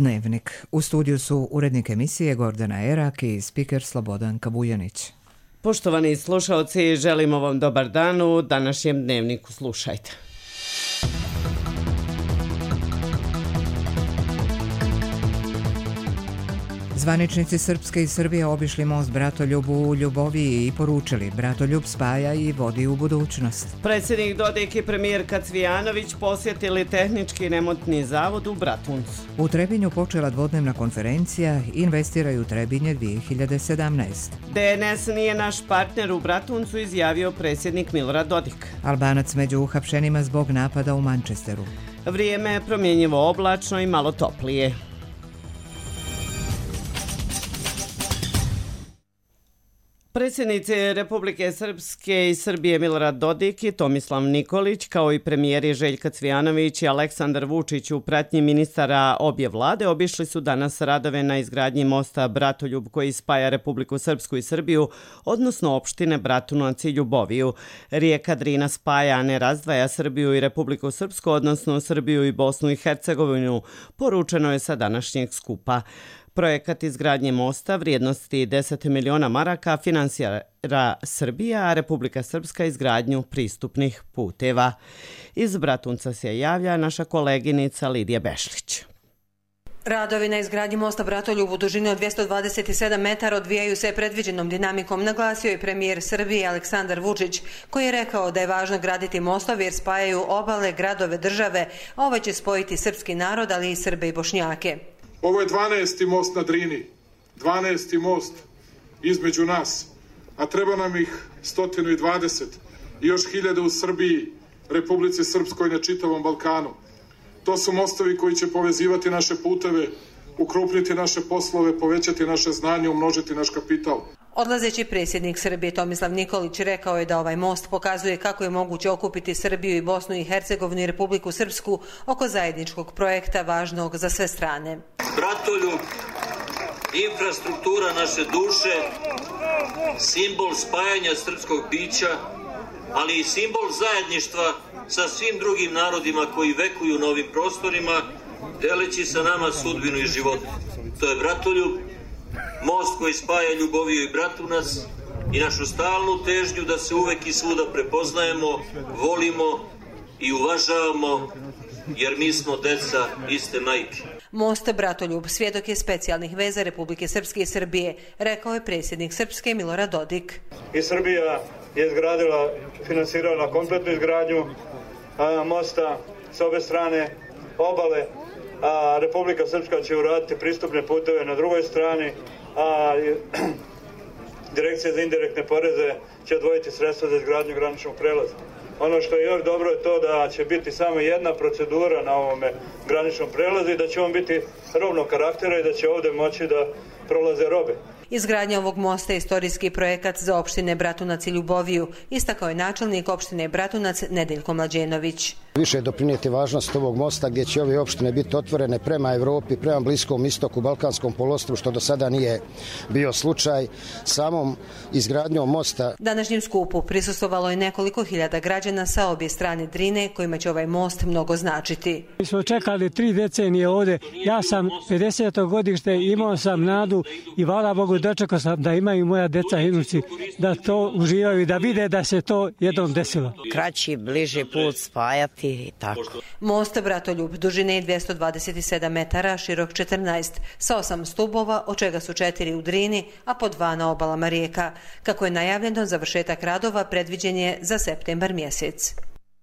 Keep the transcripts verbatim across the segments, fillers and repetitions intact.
Dnevnik. U studiju su urednik emisije Gordana Erak i spiker Slobodan Kabujanić. Poštovani slušalci, želimo vam dobar dan u današnjem Dnevniku. Slušajte. Zvaničnici Srpske i Srbije obišli most Bratoljub u Ljuboviji i poručili: Bratoljub spaja i vodi u budućnost. Predsjednik Dodik i premijerka Cvijanović posjetili tehnički remontni zavod u Bratuncu. U Trebinju počela dvodnevna konferencija Investiraj u Trebinje dvije hiljade sedamnaeste. D N S nije naš partner u Bratuncu, izjavio predsjednik Milorad Dodik. Albanac među uhapšenima zbog napada u Manchesteru. Vrijeme je promjenjivo oblačno i malo toplije. Predsjednici Republike Srpske i Srbije Milorad Dodik i Tomislav Nikolić, kao i premijeri Željka Cvijanović i Aleksandar Vučić u pratnji ministara obje vlade, obišli su danas radove na izgradnji mosta Bratoljub koji spaja Republiku Srpsku i Srbiju, odnosno opštine Bratunac i Ljuboviju. Rijeka Drina spaja, a ne razdvaja Srbiju i Republiku Srpsku, odnosno Srbiju i Bosnu i Hercegovinu, poručeno je sa današnjeg skupa. Projekat izgradnje mosta vrijednosti deset miliona maraka finansira Srbija, a Republika Srpska izgradnju pristupnih puteva. Iz Bratunca se javlja naša koleginica Lidija Bešlić. Radovi na izgradnji mosta Bratoljub u dužini od dvjesto dvadeset sedam metara odvijaju se predviđenom dinamikom, naglasio je premijer Srbije Aleksandar Vučić, koji je rekao da je važno graditi mostovi jer spajaju obale, gradove, države, a ovaj će spojiti srpski narod, ali i Srbe i Bošnjake. Ovo je dvanaesti most na Drini, dvanaesti most između nas, a treba nam ih sto dvadeset i još hiljade u Srbiji, Republici Srpskoj na čitavom Balkanu. To su mostovi koji će povezivati naše puteve, ukrupniti naše poslove, povećati naše znanje, umnožiti naš kapital. Odlazeći predsjednik Srbije Tomislav Nikolić rekao je da ovaj most pokazuje kako je moguće okupiti Srbiju i Bosnu i Hercegovinu i Republiku Srpsku oko zajedničkog projekta važnog za sve strane. Bratoljub, infrastruktura naše duše, simbol spajanja srpskog bića, ali i simbol zajedništva sa svim drugim narodima koji vekuju na ovim prostorima, deleći sa nama sudbinu i život. To je Bratoljub, most koji spaja Ljuboviju i Bratunac i našu stalnu težnju da se uvek i svuda prepoznajemo, volimo i uvažavamo, jer mi smo deca iste majke. Most Bratoljub svjedok je specijalnih veza Republike Srpske i Srbije, rekao je predsjednik Srpske Milorad Dodik. I Srbija je izgradila, finansirala kompletnu izgradnju a, mosta s obe strane obale, a Republika Srpska će uraditi pristupne puteve na drugoj strani, a Direkcija za indirektne poreze će odvojiti sredstva za izgradnju graničnog prelaza. Ono što je još dobro je to da će biti samo jedna procedura na ovome graničnom prelazu i da će on biti rovnog karaktera i da će ovdje moći da prolaze robe. Izgradnja ovog mosta je istorijski projekat za opštine Bratunac i Ljuboviju, istakao je načelnik opštine Bratunac Nedeljko Mlađenović. Više je doprinijeti važnost ovog mosta gdje će ove opštine biti otvorene prema Evropi, prema Bliskom istoku, Balkanskom poluostrvu, što do sada nije bio slučaj. Samom izgradnjom mosta. Današnjem skupu prisustvovalo je nekoliko hiljada građana sa obje strane Drine, kojima će ovaj most mnogo značiti. Mi smo čekali tri decenije ovdje. Ja sam pedeseto godište, imao sam nadu i hvala Bogu dočekao sam da imaju moja deca i unuci, da to uživaju i da vide da se to jednom desilo. Kraći, bliži put spajati i tako. Most Bratoljub dužine dvjesto dvadeset sedam metara, širok četrnaest, sa osam stubova, od čega su četiri u Drini, a po dva na obalama rijeka. Kako je najavljeno, završetak radova predviđen je za septembar mjesec.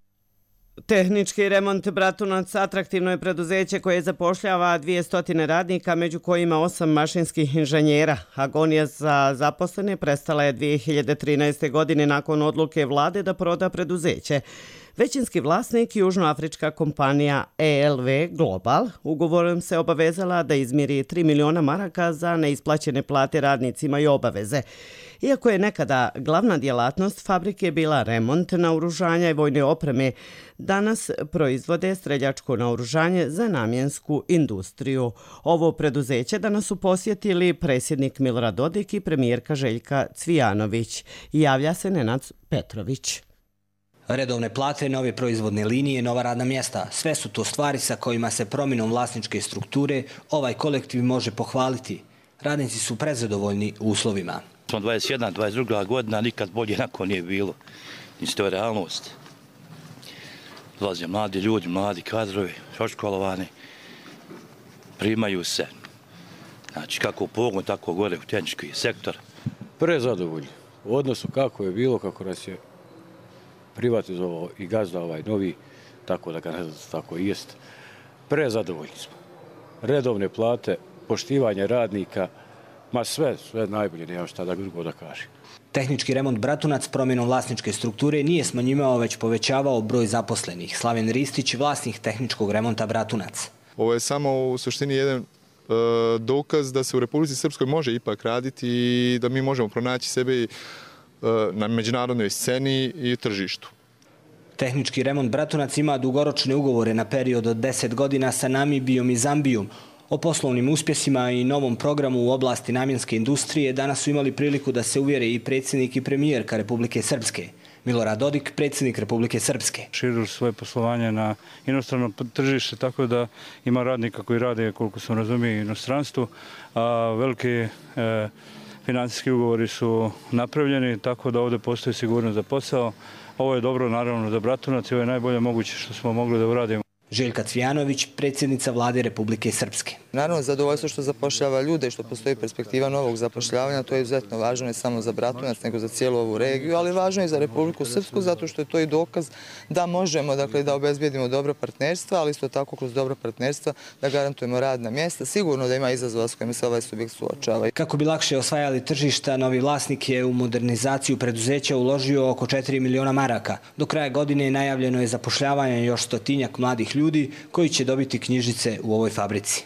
Tehnički remont Bratunac atraktivno je preduzeće koje zapošljava dvjesto radnika, među kojima osam mašinskih inženjera. Agonija za zaposlene prestala je dvije hiljade trinaeste. godine nakon odluke vlade da proda preduzeće. Većinski vlasnik, južnoafrička kompanija E L V Global, ugovorom se obavezala da izmiri tri miliona maraka za neisplaćene plate radnicima i obaveze. Iako je nekada glavna djelatnost fabrike bila remont naoružanja i vojne opreme, danas proizvode streljačko naoružanje za namjensku industriju. Ovo preduzeće danas su posjetili predsjednik Milorad Dodik i premijerka Željka Cvijanović. Javlja se Nenad Petrović. Redovne plate, nove proizvodne linije, nova radna mjesta. Sve su to stvari sa kojima se promjenom vlasničke strukture ovaj kolektiv može pohvaliti. Radnici su prezadovoljni uslovima. Smo dvadeset jedna, dvadeset druga godina, nikad bolje nakon nije bilo. Nisu to je realnost. Dolaze mladi ljudi, mladi kadrovi, školovani, primaju se. Znači kako u pogon, tako gore u tehnički sektor. Prezadovoljni. U odnosu kako je bilo, kako nas je privatizovao i gazda ovaj novi, tako da ga ne znam tako i jest. Prezadovoljni smo. Redovne plate, poštivanje radnika, ma sve, sve najbolje, nemam šta da drugo da kažem. Tehnički remont Bratunac promjenom vlasničke strukture nije smanjivao, već povećavao broj zaposlenih. Slaven Ristić, vlasnik tehničkog remonta Bratunac. Ovo je samo u suštini jedan uh, dokaz da se u Republici Srpskoj može ipak raditi i da mi možemo pronaći sebe uh, na međunarodnoj sceni i tržištu. Tehnički remont Bratunac ima dugoročne ugovore na period od deset godina sa Namibijom i Zambijom. O poslovnim uspjesima i novom programu u oblasti namjenske industrije danas su imali priliku da se uvjere i predsjednik i premijerka Republike Srpske. Milorad Dodik, predsjednik Republike Srpske. Širu svoje poslovanje na inostrano tržište, tako da ima radnika koji rade, koliko sam razumio, inostranstvu, a veliki e, financijski ugovori su napravljeni, tako da ovdje postoji sigurnost za posao. Ovo je dobro naravno za Bratunac i ovo je najbolje moguće što smo mogli da uradimo. Željka Cvijanović, predsjednica vlade Republike Srpske. Naravno, zadovoljstvo što zapošljava ljude i što postoji perspektiva novog zapošljavanja, to je izuzetno važno ne samo za Bratunac, nego za cijelu ovu regiju, ali važno je i za Republiku Srpsku, zato što je to i dokaz da možemo, dakle, da obezbijedimo dobro partnerstva, ali isto tako kroz dobro partnerstva da garantujemo radna mjesta. Sigurno da ima izazova s kojima se ovaj subjekt suočava. Kako bi lakše osvajali tržišta, novi vlasnik je u modernizaciju preduzeća uložio oko četiri miliona maraka. Do kraja godine najavljeno je zapošljavanje još stotinjak mladih ljudi koji će dobiti knjižice u ovoj fabrici.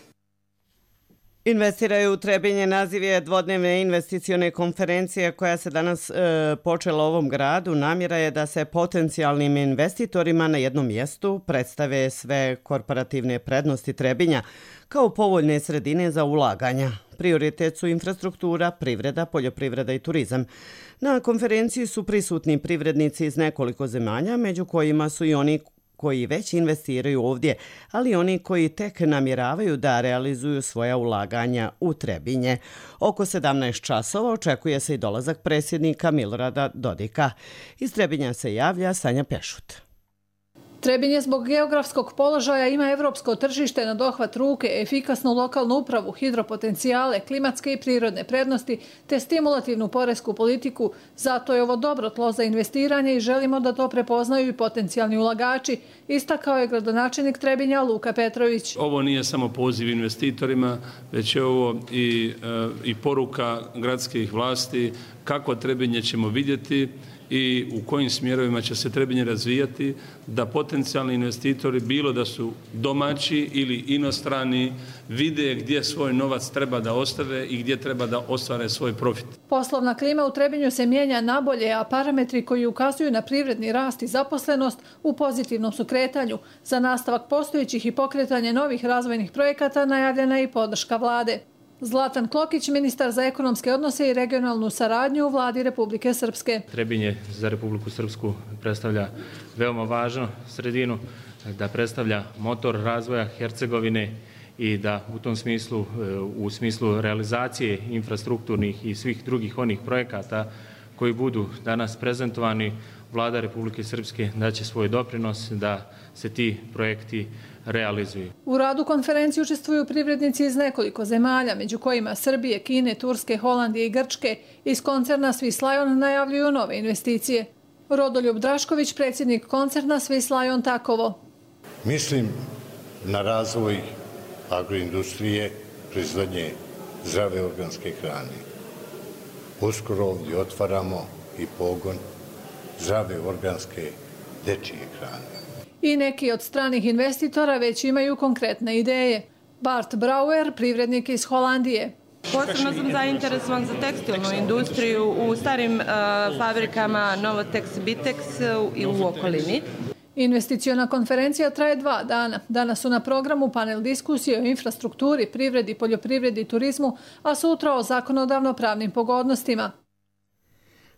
Investiraju u Trebinje naziv je dvodnevne investicione konferencije koja se danas e, počela u ovom gradu. Namjera je da se potencijalnim investitorima na jednom mjestu predstave sve korporativne prednosti Trebinja kao povoljne sredine za ulaganja. Prioritet su infrastruktura, privreda, poljoprivreda i turizam. Na konferenciji su prisutni privrednici iz nekoliko zemalja, među kojima su i oni koji već investiraju ovdje, ali oni koji tek namjeravaju da realizuju svoja ulaganja u Trebinje. Oko sedamnaest časova očekuje se i dolazak predsjednika Milorada Dodika. Iz Trebinja se javlja Sanja Pešut. Trebinje zbog geografskog položaja ima evropsko tržište na dohvat ruke, efikasnu lokalnu upravu, hidropotencijale, klimatske i prirodne prednosti te stimulativnu poresku politiku. Zato je ovo dobro tlo za investiranje i želimo da to prepoznaju i potencijalni ulagači, istakao je gradonačelnik Trebinja Luka Petrović. Ovo nije samo poziv investitorima, već je ovo i, i poruka gradskih vlasti kako Trebinje ćemo vidjeti i u kojim smjerovima će se Trebinje razvijati, da potencijalni investitori, bilo da su domaći ili inostrani, vide gdje svoj novac treba da ostave i gdje treba da ostvare svoj profit. Poslovna klima u Trebinju se mijenja nabolje, a parametri koji ukazuju na privredni rast i zaposlenost u pozitivnom su kretanju. Za nastavak postojećih i pokretanje novih razvojnih projekata najavljena je i podrška vlade. Zlatan Klokić, ministar za ekonomske odnose i regionalnu saradnju u vladi Republike Srpske. Trebinje za Republiku Srpsku predstavlja veoma važnu sredinu, da predstavlja motor razvoja Hercegovine i da u tom smislu, u smislu realizacije infrastrukturnih i svih drugih onih projekata koji budu danas prezentovani, vlada Republike Srpske daće svoj doprinos da se ti projekti realizuju. U radu konferencije učestvuju privrednici iz nekoliko zemalja, među kojima Srbije, Kine, Turske, Holandije i Grčke. Iz koncerna Swiss Lion najavljuju nove investicije. Rodoljub Drašković, predsjednik koncerna Swiss Lion Takovo. Mislim na razvoj agroindustrije, proizvodnje zdrave organske hrane. Uskoro ovdje otvaramo i pogon zdrave organske dečije hrane. I neki od stranih investitora već imaju konkretne ideje. Bart Brouwer, privrednik iz Holandije. Posebno sam zainteresovan za tekstilnu industriju u starim uh, fabrikama Novotex, Bitex i u okolini. Investiciona konferencija traje dva dana. Danas su na programu panel diskusije o infrastrukturi, privredi, poljoprivredi i turizmu, a sutra o zakonodavno-pravnim pogodnostima.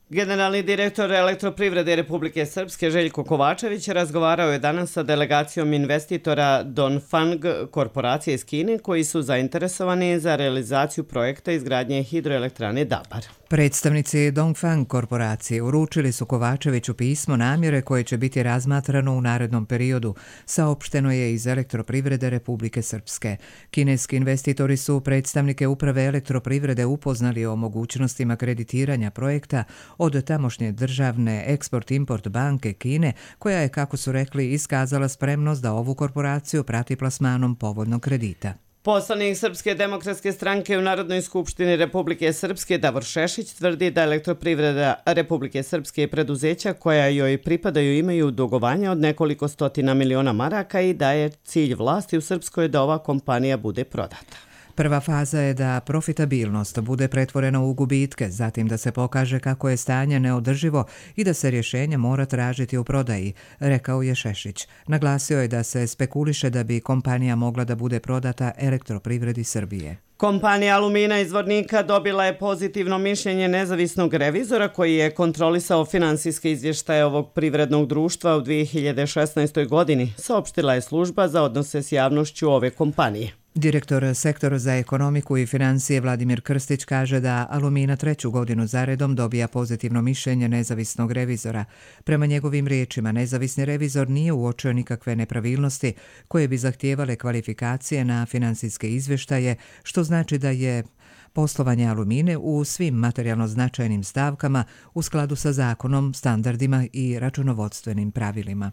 Generalni direktor Elektroprivrede Republike Srpske Željko Kovačević razgovarao je danas sa delegacijom investitora Dongfang korporacije iz Kine koji su zainteresovani za realizaciju projekta izgradnje hidroelektrane Dabar. Predstavnici Dongfang korporacije uručili su Kovačeviću pismo namjere koje će biti razmatrano u narednom periodu, saopšteno je iz Elektroprivrede Republike Srpske. Kineski investitori su predstavnike uprave Elektroprivrede upoznali o mogućnostima kreditiranja projekta od tamošnje državne Eksport-Import banke Kine, koja je, kako su rekli, iskazala spremnost da ovu korporaciju prati plasmanom povoljnog kredita. Poslanik Srpske demokratske stranke u Narodnoj skupštini Republike Srpske Davor Šešić tvrdi da Elektroprivreda Republike Srpske i preduzeća koja joj pripadaju imaju dugovanja od nekoliko stotina miliona maraka i da je cilj vlasti u Srpskoj da ova kompanija bude prodata. Prva faza je da profitabilnost bude pretvorena u gubitke, zatim da se pokaže kako je stanje neodrživo i da se rješenje mora tražiti u prodaji, rekao je Šešić. Naglasio je da se spekuliše da bi kompanija mogla da bude prodata Elektroprivredi Srbije. Kompanija Alumina iz Zvornika dobila je pozitivno mišljenje nezavisnog revizora koji je kontrolisao finansijske izvještaje ovog privrednog društva u dvije hiljade šesnaestoj. godini, saopštila je služba za odnose s javnošću ove kompanije. Direktor sektora za ekonomiku i financije Vladimir Krstić kaže da Alumina treću godinu zaredom dobija pozitivno mišljenje nezavisnog revizora. Prema njegovim riječima, nezavisni revizor nije uočio nikakve nepravilnosti koje bi zahtijevale kvalifikacije na finansijske izvještaje, što znači da je poslovanje Alumine u svim materijalno značajnim stavkama u skladu sa zakonom, standardima i računovodstvenim pravilima.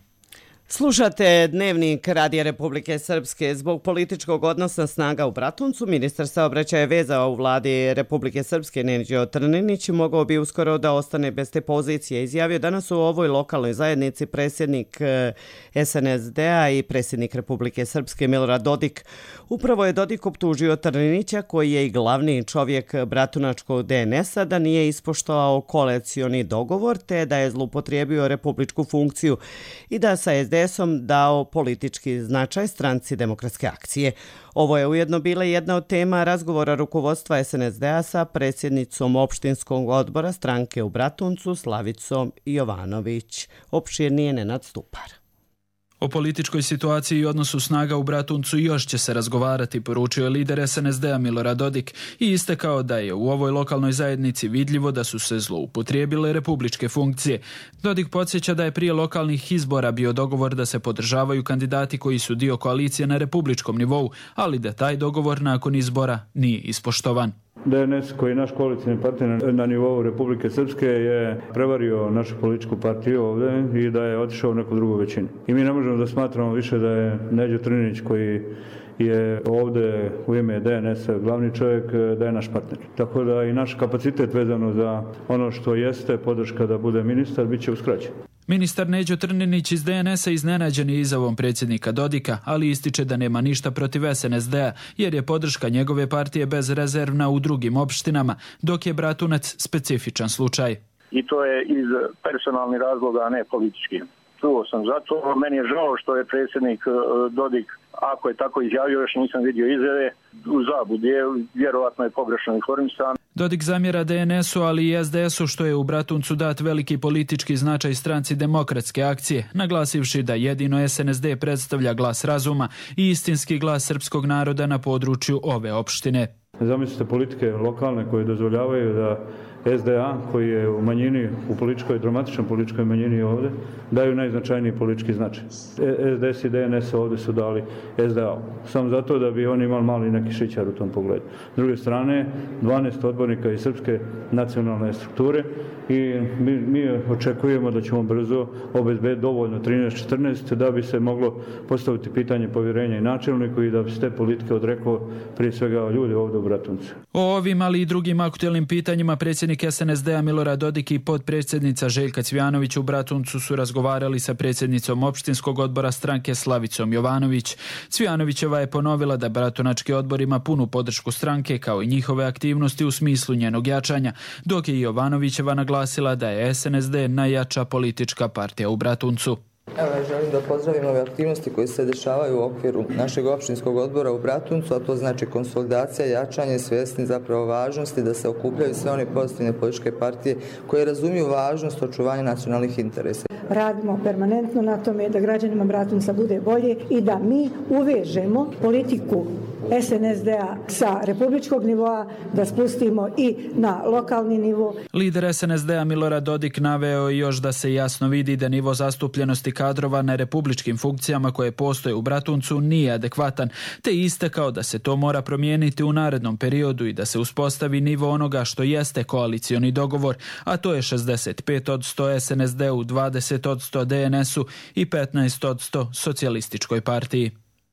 Slušate Dnevnik Radija Republike Srpske. Zbog političkog odnosa snaga u Bratuncu, ministar saobraćaja veza u vladi Republike Srpske Neđo Trninić mogao bi uskoro da ostane bez te pozicije. Izjavio danas u ovoj lokalnoj zajednici predsjednik S N S D-a i predsjednik Republike Srpske Milorad Dodik. Upravo je Dodik optužio Trninića, koji je i glavni čovjek bratunačkog D N S-a, da nije ispoštovao koalicioni dogovor te da je zloupotrijebio republičku funkciju i da sa S D S-om dao politički značaj stranci Demokratske akcije. Ovo je ujedno bila jedna od tema razgovora rukovodstva S N S D-a sa predsjednicom opštinskog odbora stranke u Bratuncu Slavicom Jovanović. Opširnije Nenad Stupar. O političkoj situaciji i odnosu snaga u Bratuncu još će se razgovarati, poručio je lider S N S D-a Milorad Dodik i istakao da je u ovoj lokalnoj zajednici vidljivo da su se zloupotrijebile republičke funkcije. Dodik podsjeća da je prije lokalnih izbora bio dogovor da se podržavaju kandidati koji su dio koalicije na republičkom nivou, ali da taj dogovor nakon izbora nije ispoštovan. D N S koji je naš koalicijni partner na nivou Republike Srpske je prevario našu političku partiju ovdje i da je otišao u neku drugu većinu. I mi ne možemo da smatramo više da je Neđo Trninić koji je ovdje u ime D N S-a glavni čovjek, da je naš partner. Tako da i naš kapacitet vezano za ono što jeste podrška da bude ministar bit će uskraćen. Ministar Neđo Trninić iz D N S-a iznenađen je izjavom predsjednika Dodika, ali ističe da nema ništa protiv S N S D-a, jer je podrška njegove partije bezrezervna u drugim opštinama, dok je Bratunac specifičan slučaj. I to je iz personalnih razloga, a ne politički. Čuo sam zato, meni je žao što je predsjednik Dodik, ako je tako izjavio, još nisam vidio izjave, u zabudi je, vjerovatno je pogrešno informisan. Dodik zamjera D N S-u, ali i S D S-u što je u Bratuncu dat veliki politički značaj stranci Demokratske akcije, naglasivši da jedino S N S D predstavlja glas razuma i istinski glas srpskog naroda na području ove opštine. Zamislite politike lokalne koje dozvoljavaju da S D A, koji je u manjini, u političkoj, dramatičnoj političkoj manjini ovdje, daju najznačajniji politički značaj. S D S i D N S ovdje su dali S D A-u. Samo zato da bi oni imali mali neki šićar u tom pogledu. S druge strane, dvanaest odbornika iz srpske nacionalne strukture i mi, mi očekujemo da ćemo brzo obezbediti dovoljno trinaest četrnaest da bi se moglo postaviti pitanje povjerenja i načelniku i da bi se te politike odreklo prije svega ljudi ovdje u Bratuncu. O ovim, ali i drugim aktuelnim pitanjima predsjednik S N S D-a Milorad Dodik i potpredsjednica Željka Cvijanović u Bratuncu su razgovarali sa predsjednicom opštinskog odbora stranke Slavicom Jovanović. Cvijanovićeva je ponovila da Bratunački odbor ima punu podršku stranke kao i njihove aktivnosti u smislu njenog jačanja, dok je Jovanovićeva naglasila da je S N S D najjača politička partija u Bratuncu. Evo, ja želim da pozdravim ove aktivnosti koje se dešavaju u okviru našeg opštinskog odbora u Bratuncu, a to znači konsolidacija, jačanje, svjesni zapravo važnosti da se okupljaju sve one pozitivne političke partije koje razumiju važnost očuvanja nacionalnih interesa. Radimo permanentno na tome da građanima Bratunca bude bolje i da mi uvežemo politiku S N S D-a sa republičkog nivoa, da spustimo i na lokalni nivo. Lider S N S D-a Milorad Dodik naveo još da se jasno vidi da nivo zastupljenosti kadrova na republičkim funkcijama koje postoje u Bratuncu nije adekvatan, te istakao da se to mora promijeniti u narednom periodu i da se uspostavi nivo onoga što jeste koalicioni dogovor, a to je šezdeset pet posto S N S D-u, dvadeset posto D N S-u i petnaest posto socijalističkoj partiji.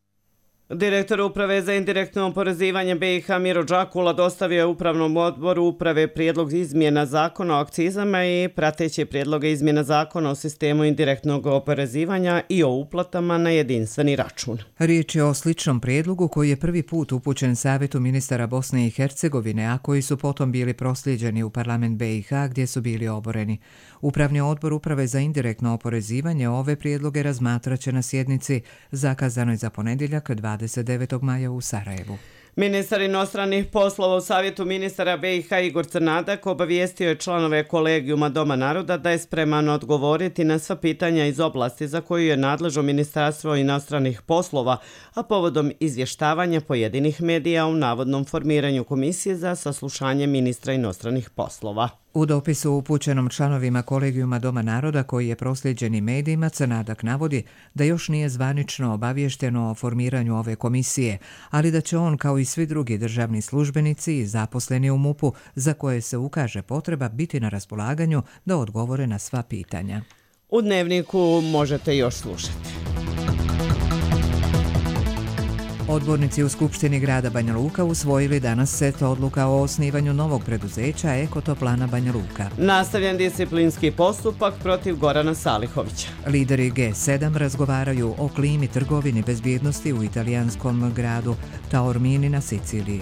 Direktor Uprave za indirektno oporezivanje B i H Miro Džakula dostavio je Upravnom odboru Uprave prijedlog izmjena zakona o akcizama i prateće prijedloge izmjena zakona o sistemu indirektnog oporezivanja i o uplatama na jedinstveni račun. Riječ je o sličnom prijedlogu koji je prvi put upućen Savjetu ministara Bosne i Hercegovine, a koji su potom bili proslijeđeni u parlament B i H gdje su bili oboreni. Upravni odbor Uprave za indirektno oporezivanje ove prijedloge razmatraće na sjednici zakazanoj za ponedjeljak dvadeset devetog maja u Sarajevu. Ministar inostranih poslova u Savjetu ministara B i H Igor Crnadak obavijestio je članove kolegijuma Doma naroda da je spreman odgovoriti na sva pitanja iz oblasti za koju je nadležno Ministarstvo inostranih poslova, a povodom izvještavanja pojedinih medija u navodnom formiranju komisije za saslušanje ministra inostranih poslova. U dopisu upućenom članovima kolegijuma Doma naroda koji je proslijeđeni medijima, Crnadak navodi da još nije zvanično obaviješteno o formiranju ove komisije, ali da će on kao i svi drugi državni službenici i zaposleni u MUP-u za koje se ukaže potreba biti na raspolaganju da odgovore na sva pitanja. U Dnevniku možete još slušati. Odbornici u Skupštini grada Banja Luka usvojili danas set odluka o osnivanju novog preduzeća Ekotoplana Banja Luka. Nastavljen disciplinski postupak protiv Gorana Salihovića. Lideri G sedam razgovaraju o klimi, trgovini, bezbjednosti u italijanskom gradu Taormini na Siciliji.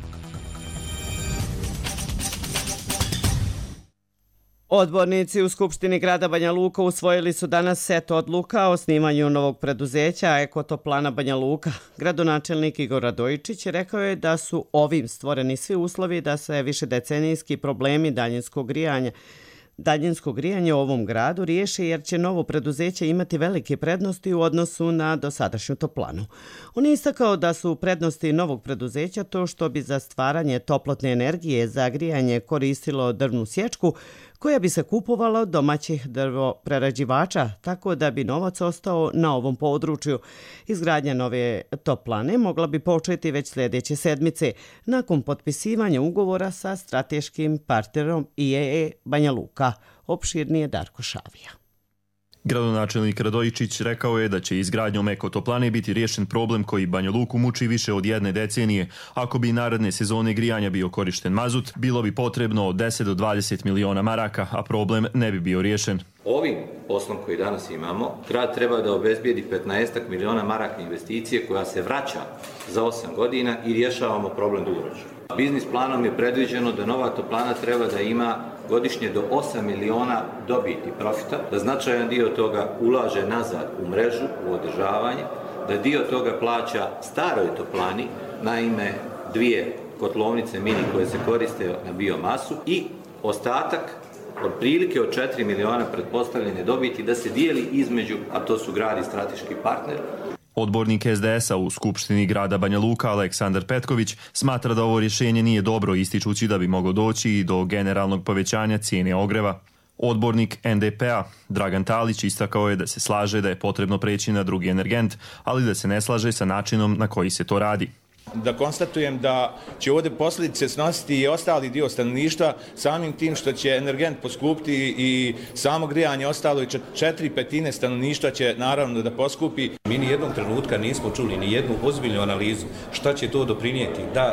Odbornici u Skupštini grada Banja Luka usvojili su danas set odluka o osnivanju novog preduzeća Ekotoplana Banja Luka. Gradonačelnik Igor Radojičić rekao je da su ovim stvoreni svi uslovi da se višedecenijski problemi daljinskog grijanja daljinsko grijanje u ovom gradu riješi jer će novo preduzeće imati velike prednosti u odnosu na dosadašnju toplanu. On je istakao da su prednosti novog preduzeća to što bi za stvaranje toplotne energije za grijanje koristilo drvnu sječku koja bi se kupovala od domaćih drvoprerađivača, tako da bi novac ostao na ovom području. Izgradnja nove toplane mogla bi početi već sljedeće sedmice, nakon potpisivanja ugovora sa strateškim partnerom I E E Banja Luka. Opširnije Darko Šavija. Gradonačelnik Radojičić rekao je da će izgradnjom ekotoplane biti riješen problem koji Banja Luku muči više od jedne decenije. Ako bi naredne sezone grijanja bio korišten mazut, bilo bi potrebno od deset do dvadeset miliona maraka, a problem ne bi bio riješen. Ovim poslom koji danas imamo, grad treba da obezbijedi petnaest miliona maraka investicije koja se vraća za osam godina i rješavamo problem dugoročno. Biznis planom je predviđeno da nova toplana treba da ima godišnje do osam miliona dobiti profita, da značajan dio toga ulaže nazad u mrežu, u održavanje, da dio toga plaća staroj toplani, naime dvije kotlovnice mini koje se koriste na biomasu i ostatak od prilike od četiri miliona pretpostavljene dobiti da se dijeli između, a to su grad i strateški partner. Odbornik S D S-a u Skupštini grada Banja Luka Aleksandar Petković smatra da ovo rješenje nije dobro, ističući da bi moglo doći i do generalnog povećanja cijene ogreva. Odbornik N D P-a Dragan Talić istakao je da se slaže da je potrebno preći na drugi energent, ali da se ne slaže sa načinom na koji se to radi. Da konstatujem da će ovdje posljedice snositi i ostali dio stanovništva samim tim što će energent poskupiti i samo grijanje ostalo i četiri petine stanovništva će naravno da poskupi. Mi ni jednog trenutka nismo čuli ni jednu ozbiljnu analizu šta će to doprinijeti da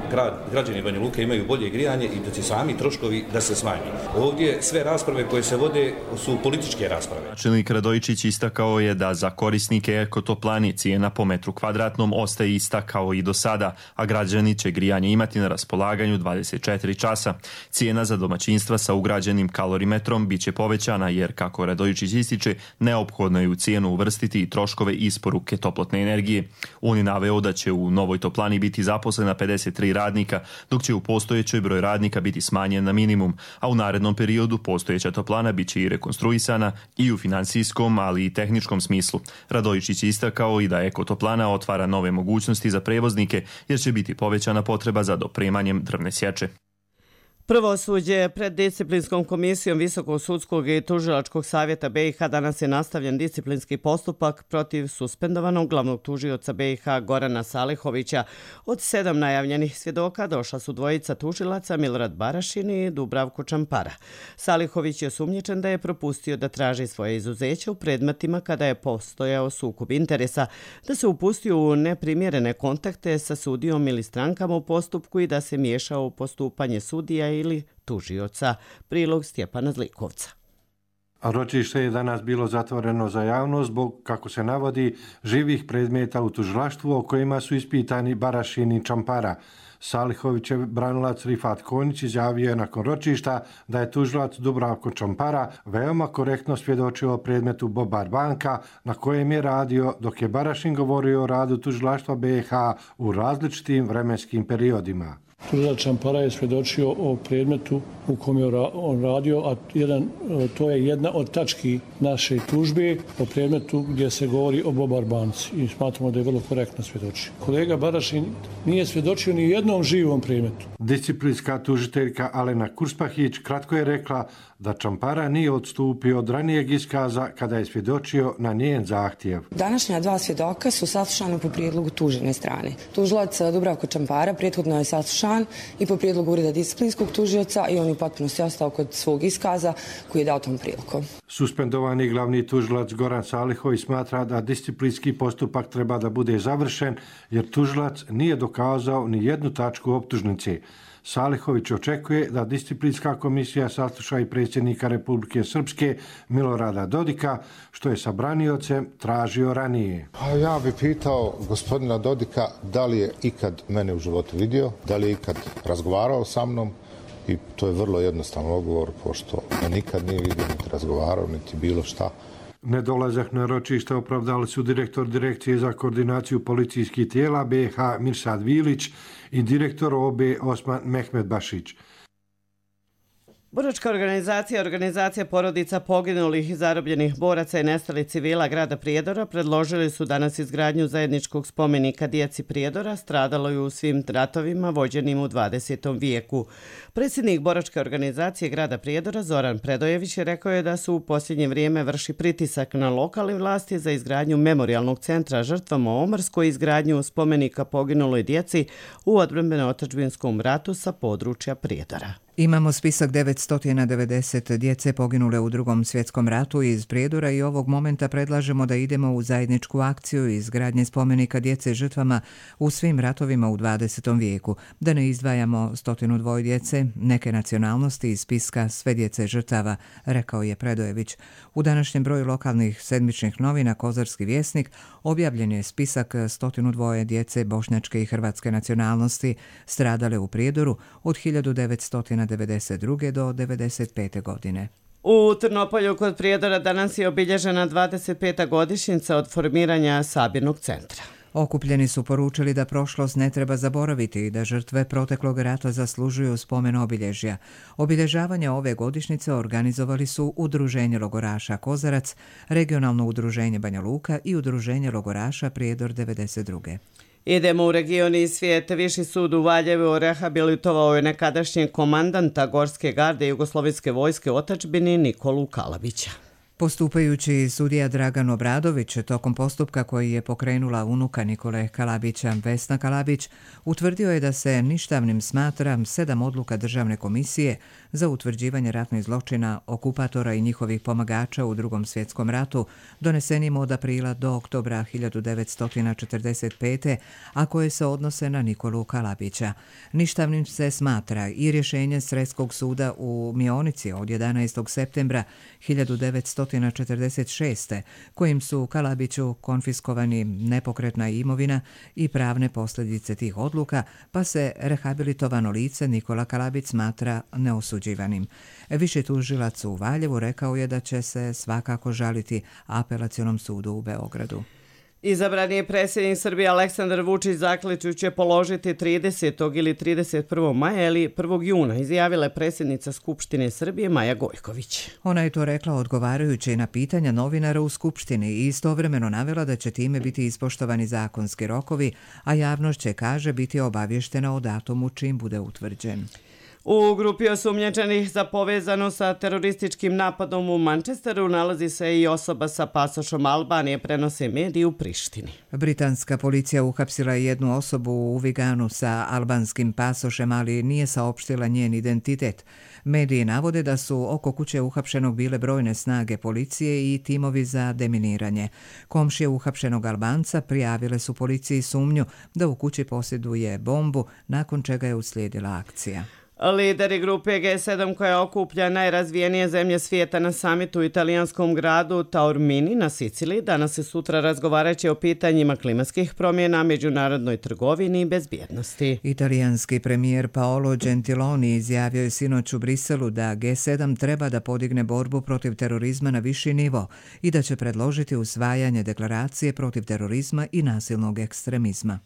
grad, građani Banja Luke imaju bolje grijanje i da će sami troškovi da se smanji. Ovdje sve rasprave koje se vode su političke rasprave. Načelnik Radojičić istakao je da za korisnike ekotoplani cijena po metru kvadratnom ostaje ista kao i do sada, a građani će grijanje imati na raspolaganju dvadeset četiri časa. Cijena za domaćinstva sa ugrađenim kalorimetrom bit će povećana jer, kako Radojičić ističe, neophodno je u cijenu uvrstiti i troškove isporuke toplotne energije. On je naveo da će u novoj toplani biti zaposlena pedeset tri radnika, dok će u postojećoj broj radnika biti smanjen na minimum, a u narednom periodu postojeća toplana bit će i rekonstruisana i u finansijskom, ali i tehničkom smislu. Radojičić je istakao i da ekotoplana otvara nove mogućnosti za prevoznike jer će biti povećana potreba za dopremanjem drvne sječe. Prvosuđe pred disciplinskom komisijom Visokog sudskog i tužilačkog savjeta B i H danas je nastavljen disciplinski postupak protiv suspendovanog glavnog tužioca B i H Gorana Salihovića. Od sedam najavljenih svjedoka došla su dvojica tužilaca Milorad Barašin i Dubravko Čampara. Salihović je osumnjičen da je propustio da traži svoje izuzeće u predmetima kada je postojao sukob interesa, da se upustio u neprimjerene kontakte sa sudijom ili strankama u postupku i da se miješao u postupanje sudija ili tužioca. Prilog Stjepana Zlikovca. Ročište je danas bilo zatvoreno za javnost zbog, kako se navodi, živih predmeta u tužilaštvu o kojima su ispitani Barašin i Čampara. Salihovićev branilac Rifat Konjić izjavio je nakon ročišta da je tužilac Dubravko Čampara veoma korektno svjedočio o predmetu Bobar banka na kojem je radio, dok je Barašin govorio o radu tužilaštva B i H u različitim vremenskim periodima. Tužilac Čampara je svjedočio o predmetu u kom je on radio, a jedan, to je jedna od tački naše tužbe o predmetu gdje se govori o Bobar banci i smatramo da je vrlo korektno svjedočio. Kolega Barašin nije svjedočio ni jednom živom predmetu. Disciplinska tužiteljka Alena Kurspahić kratko je rekla da Čampara nije odstupio od ranijeg iskaza kada je svjedočio na njen zahtjev. Današnja dva svjedoka su saslušana po prijedlogu tužene strane. Tužilac Dubravko Čampara prethodno je saslušan i po prijedlogu ureda disciplinskog tužioca i on je potpuno se ostao kod svog iskaza koji je dao tom prilikom. Suspendovani glavni tužilac Goran Salihović smatra da disciplinski postupak treba da bude završen jer tužilac nije dokazao ni jednu tačku optužnice. Salihović očekuje da disciplinska komisija sasluša i predsjednika Republike Srpske Milorada Dodika, što je sa braniocem tražio ranije. Pa ja bih pitao gospodina Dodika da li je ikad mene u životu vidio, da li je ikad razgovarao sa mnom i to je vrlo jednostavan odgovor, pošto me nikad nije vidio, niti razgovarao, niti bilo šta. Nedolazak na ročište opravdali su direktor Direkcije za koordinaciju policijskih tijela B i H Mirsad Vilić i direktor O B Osman Mehmed Bašić. Boračka organizacija, organizacija porodica poginulih i zarobljenih boraca i nestalih civila grada Prijedora predložili su danas izgradnju zajedničkog spomenika djeci Prijedora stradaloj u svim ratovima vođenim u dvadesetom vijeku. Predsjednik Boračke organizacije grada Prijedora Zoran Predojević je rekao je da su u posljednje vrijeme vrši pritisak na lokalne vlasti za izgradnju memorijalnog centra žrtvama Omarskoj i izgradnju spomenika poginuloj djeci u odbrambeno-otadžbinskom ratu sa područja Prijedora. Imamo spisak devetsto devedeset djece poginule u drugom svjetskom ratu iz Prijedora i ovog momenta predlažemo da idemo u zajedničku akciju izgradnje spomenika djece žrtvama u svim ratovima u dvadesetom vijeku, da ne izdvajamo stotinu dvoje djece, neke nacionalnosti iz spiska sve djece žrtava, rekao je Predojević. U današnjem broju lokalnih sedmičnih novina Kozarski vjesnik objavljen je spisak stotinu dvoje djece bošnjačke i hrvatske nacionalnosti stradale u Prijedoru od hiljadu devetsto devedeset druge do devedeset pete godine. U Trnopolju kod Prijedora danas je obilježena dvadeset peta godišnjica od formiranja sabirnog centra. Okupljeni su poručili da prošlost ne treba zaboraviti i da žrtve proteklog rata zaslužuju spomen obilježja. Obilježavanje ove godišnjice organizovali su Udruženje logoraša Kozarac, Regionalno udruženje Banja Luka i Udruženje logoraša Prijedor devedeset druge. Idemo u region i svijet. Viši sud u Valjevu rehabilitovao je nekadašnjeg komandanta Gorske garde Jugoslovenske vojske otadžbini Nikolu Kalabića. Postupajući sudija Dragan Obradović tokom postupka koji je pokrenula unuka Nikole Kalabića, Vesna Kalabić, utvrdio je da se ništavnim smatra sedam odluka Državne komisije za utvrđivanje ratnih zločina okupatora i njihovih pomagača u Drugom svjetskom ratu, donesenim od aprila do oktobra hiljadu devetsto četrdeset pete. a koje se odnose na Nikolu Kalabića. Ništavnim se smatra i rješenje Sredskog suda u Mionici od jedanaestog septembra hiljadu devetsto četrdeset šeste. kojim su Kalabiću konfiskovani nepokretna imovina i pravne posljedice tih odluka, pa se rehabilitovano lice Nikola Kalabić smatra neosuđivanim. Viši tužilac u Valjevu rekao je da će se svakako žaliti Apelacionom sudu u Beogradu. Izabrani predsjednik Srbije Aleksandar Vučić zakletvu će položiti tridesetog ili trideset prvog maja ili prvog juna, izjavila je predsjednica Skupštine Srbije Maja Gojković. Ona je to rekla odgovarajući na pitanja novinara u Skupštini i istovremeno navela da će time biti ispoštovani zakonski rokovi, a javnost će, kaže, biti obavještena o datumu čim bude utvrđen. U grupi osumnjičenih za povezano sa terorističkim napadom u Manchesteru nalazi se i osoba sa pasošom Albanije, prenose mediji u Prištini. Britanska policija uhapsila je jednu osobu u Viganu sa albanskim pasošem, ali nije saopštila njen identitet. Mediji navode da su oko kuće uhapšenog bile brojne snage policije i timovi za deminiranje. Komšije uhapšenog Albanca prijavile su policiji sumnju da u kući posjeduje bombu, nakon čega je uslijedila akcija. Lideri grupe G sedam koja okuplja najrazvijenije zemlje svijeta na samitu u italijanskom gradu Taormini na Siciliji danas i sutra razgovaraće o pitanjima klimatskih promjena, međunarodnoj trgovini i bezbjednosti. Italijanski premijer Paolo Gentiloni izjavio je sinoć u Briselu da G sedam treba da podigne borbu protiv terorizma na viši nivo i da će predložiti usvajanje deklaracije protiv terorizma i nasilnog ekstremizma.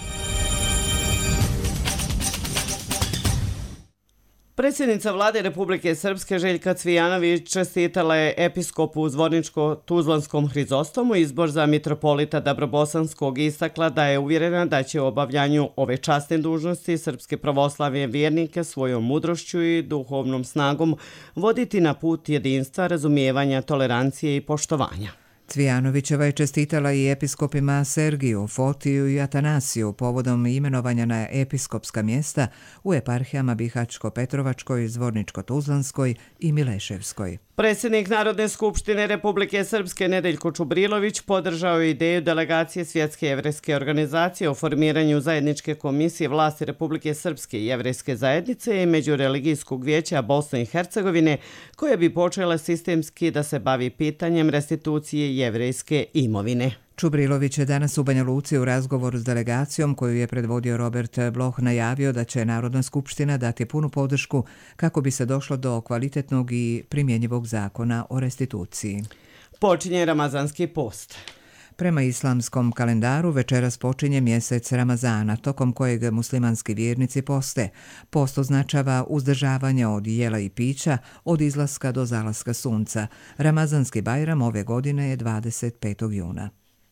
Predsjednica vlade Republike Srpske Željka Cvijanović čestitala je episkopu u Zvorničko-Tuzlanskom Hrizostomu izbor za mitropolita Dabrobosanskog i istakla da je uvjerena da će u obavljanju ove časne dužnosti srpske pravoslavne vjernike svojom mudrošću i duhovnom snagom voditi na put jedinstva, razumijevanja, tolerancije i poštovanja. Cvijanovićeva je čestitala i episkopima Sergiju, Fotiju i Atanasiju povodom imenovanja na episkopska mjesta u eparhijama Bihačko-Petrovačkoj, Zvorničko-Tuzlanskoj i Mileševskoj. Predsjednik Narodne skupštine Republike Srpske Nedeljko Čubrilović podržao je ideju delegacije Svjetske jevrejske organizacije o formiranju zajedničke komisije vlasti Republike Srpske i jevrejske zajednice i Međureligijskog vijeća Bosne i Hercegovine, koja bi počela sistemski da se bavi pitanjem restitucije jevrejske imovine. Čubrilović je danas u Banja Luci u razgovoru s delegacijom koju je predvodio Robert Bloch najavio da će Narodna skupština dati punu podršku kako bi se došlo do kvalitetnog i primjenjivog zakona o restituciji. Počinje Ramazanski post. Prema islamskom kalendaru večeras počinje mjesec Ramazana, tokom kojeg muslimanski vjernici poste. Post označava uzdržavanje od jela i pića od izlaska do zalaska sunca. Ramazanski Bajram ove godine je dvadeset petog juna.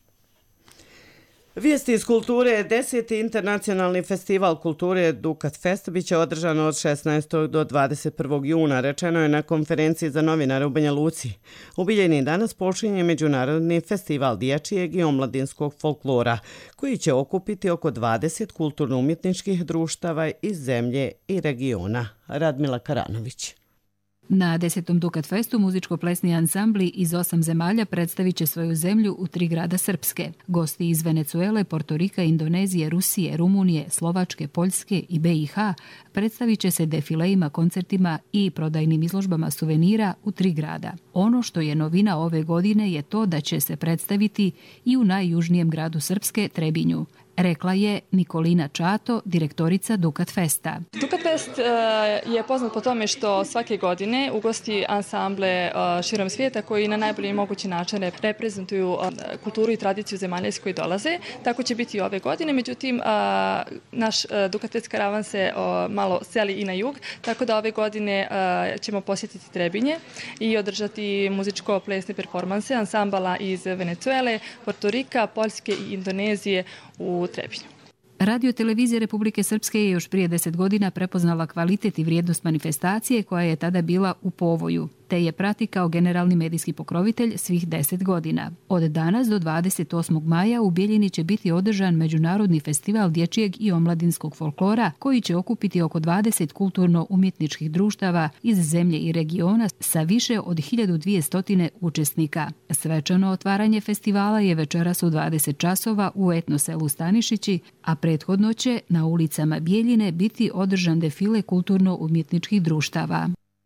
Vijesti iz kulture. Deseti internacionalni festival kulture Dukat Fest biće održan od šesnaestog do dvadeset prvog juna, rečeno je na konferenciji za novinare u Banja Luci. U Bijeljini danas počinje Međunarodni festival dječjeg i omladinskog folklora, koji će okupiti oko dvadeset kulturno-umjetničkih društava iz zemlje i regiona. Radmila Karanović. Na desetom Dukat Festu muzičko-plesni ansambli iz osam zemalja predstavit će svoju zemlju u tri grada Srpske. Gosti iz Venecuele, Portorika, Indonezije, Rusije, Rumunije, Slovačke, Poljske i B i H predstavit će se defilejima, koncertima i prodajnim izložbama suvenira u tri grada. Ono što je novina ove godine je to da će se predstaviti i u najjužnijem gradu Srpske, Trebinju. Rekla je Nikolina Čato, direktorica Dukat Festa. Dukat Fest je poznat po tome što svake godine ugosti ansamble širom svijeta koji na najbolji mogući način reprezentuju kulturu i tradiciju zemalja iz koje dolaze. Tako će biti i ove godine, međutim naš Dukat Fest karavan se malo seli i na jug, tako da ove godine ćemo posjetiti Trebinje i održati muzičko-plesne performanse ansambala iz Venecuele, Portorika, Poljske i Indonezije u Trebinju. Radio televizija Republike Srpske je još prije deset godina prepoznala kvalitet i vrijednost manifestacije koja je tada bila u povoju. te je prati kao generalni medijski pokrovitelj svih deset godina. Od danas do dvadeset osmog maja u Bijeljini će biti održan Međunarodni festival dječjeg i omladinskog folklora koji će okupiti oko dvadeset kulturno-umjetničkih društava iz zemlje i regiona sa više od hiljadu dvjesto učesnika. Svečano otvaranje festivala je večeras u dvadeset časova u etnoselu Stanišići, a prethodno će na ulicama Bijeljine biti održan defile kulturno-umjetničkih društava.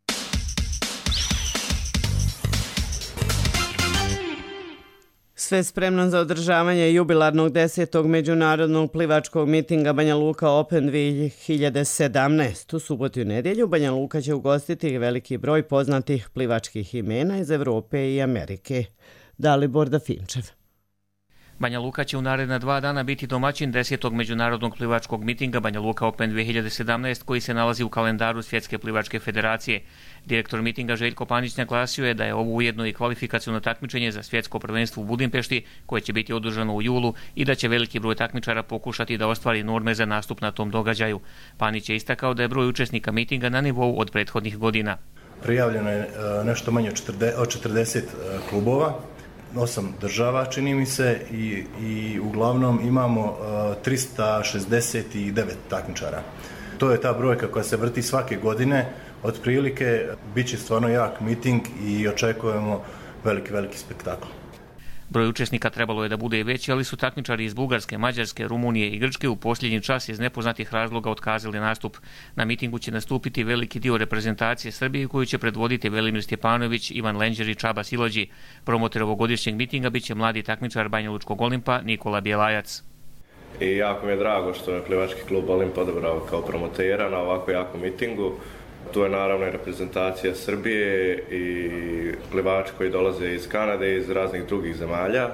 Sve spremno za održavanje jubilarnog desetog međunarodnog plivačkog mitinga Banja Luka Open dvije hiljade sedamnaest. U subotu i nedjelju Banja Luka će ugostiti veliki broj poznatih plivačkih imena iz Evrope i Amerike. Dalibor Dafinčev. Banja Luka će u naredna dva dana biti domaćin desetog međunarodnog plivačkog mitinga Banja Luka Open dvije hiljade sedamnaest koji se nalazi u kalendaru Svjetske plivačke federacije. Direktor mitinga Željko Panić naglasio je da je ovo ujedno i kvalifikaciono takmičenje za svjetsko prvenstvo u Budimpešti koje će biti održano u julu i da će veliki broj takmičara pokušati da ostvari norme za nastup na tom događaju. Panić je istakao da je broj učesnika mitinga na nivou od prethodnih godina. Prijavljeno je nešto manje od četrdeset klubova, osam država čini mi se i, i uglavnom imamo uh, trista šezdeset devet takmičara. To je ta brojka koja se vrti svake godine. Otprilike bit će stvarno jak miting i očekujemo veliki, veliki spektakl. Broj učesnika trebalo je da bude i veći, ali su takmičari iz Bugarske, Mađarske, Rumunije i Grčke u posljednji čas iz nepoznatih razloga otkazali nastup. Na mitingu će nastupiti veliki dio reprezentacije Srbije koju će predvoditi Velimir Stjepanović, Ivan Lenđer i Čaba Silođi. Promoter ovogodišnjeg mitinga biće mladi takmičar Banjalučkog Olimpa Nikola Bjelajac. I jako mi je drago što je plivački klub Olimp odabrao kao promotera na ovako jakom mitingu. Tu je naravno i reprezentacija Srbije i plivači koji dolaze iz Kanade i iz raznih drugih zemalja.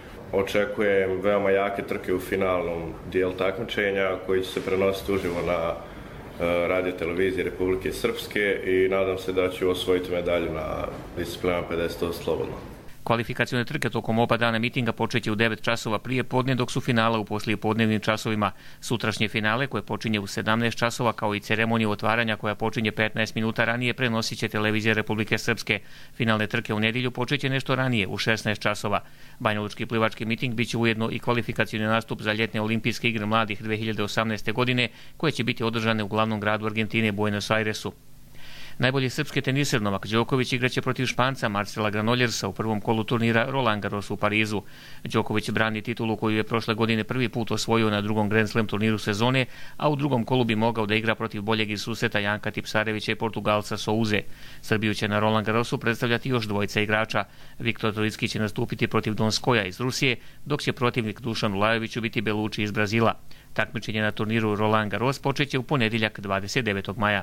Očekujem veoma jake trke u finalnom dijelu takmičenja koji će se prenositi uživo na radio televiziji Republike Srpske i nadam se da ću osvojiti medalju na disciplinama pedeset slobodno. Kvalifikacione trke tokom oba dana mitinga počeće u devet časova prije podne, dok su finala u poslijepodnevnim časovima. Sutrašnje finale, koje počinje u sedamnaest časova, kao i ceremoniju otvaranja koja počinje petnaest minuta ranije, prenosit će televizija Republike Srpske. Finalne trke u nedjelju počeće nešto ranije, u šesnaest časova. Banjalučki plivački miting biće ujedno i kvalifikacioni nastup za ljetne olimpijske igre mladih dvije hiljade osamnaeste. godine, koje će biti održane u glavnom gradu Argentine, Buenos Airesu. Najbolji srpski teniser Novak Đoković igraće protiv Španca Marcela Granollersa u prvom kolu turnira Roland Garros u Parizu. Đoković brani titulu koju je prošle godine prvi put osvojio na drugom Grand Slam turniru sezone, a u drugom kolu bi mogao da igra protiv boljeg iz susreta Janka Tipsarevića i Portugalca Souze. Srbiju će na Roland Garrosu predstavljati još dvojica igrača. Viktor Trojicki će nastupiti protiv Donskoja iz Rusije, dok će protivnik Dušanu Lajoviću biti Beluči iz Brazila. Takmičenje na turniru Roland Garros počeće u ponedjeljak dvadeset devetog maja.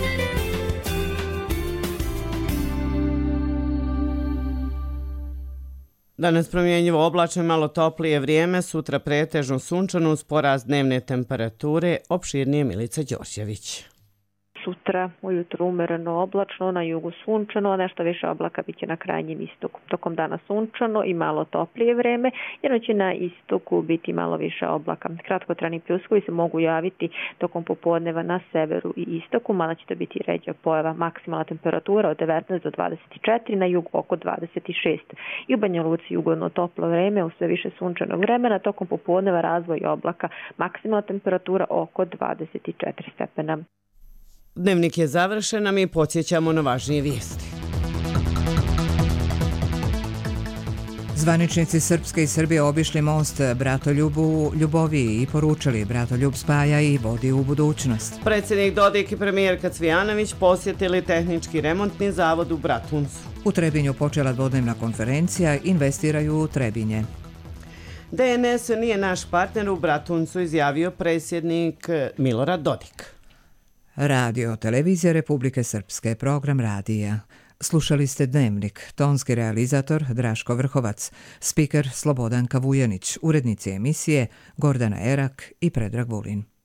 Danas promjenjivo oblačno, malo toplije vrijeme, sutra pretežno sunčano uz porast dnevne temperature. Opširnije Milica Đorđević. Sutra ujutro umereno oblačno, na jugu sunčano, a nešto više oblaka biće na krajnjem istoku. Tokom dana sunčano i malo toplije vreme, jer će na istoku biti malo više oblaka. Kratkotrajni pljuskovi se mogu javiti tokom popodneva na severu i istoku, mada će to biti ređa pojava. Maksimalna temperatura od devetnaest do dvadeset četiri, na jugu oko dvadeset šest. I u Banja Luci jugodno toplo vreme, u sve više sunčanog vremena, tokom popodneva razvoj oblaka. Maksimalna temperatura oko dvadeset četiri stepena. Dnevnik je završen, a mi podsjećamo na važnije vijesti. Zvaničnici Srpske i Srbije obišli most Bratoljubu u Ljuboviji i poručili Bratoljub spaja i vodi u budućnost. Predsjednik Dodik i premijerka Cvijanović posjetili tehnički remontni zavod u Bratuncu. U Trebinju počela dvodnevna konferencija Investiraju u Trebinje. D N S nije naš partner u Bratuncu, izjavio predsjednik Milorad Dodik. Radio Televizija Republike Srpske, program radija. Slušali ste Dnevnik, tonski realizator Draško Vrhovac, spiker Slobodan Kavujanić, urednici emisije Gordana Erak i Predrag Vulin.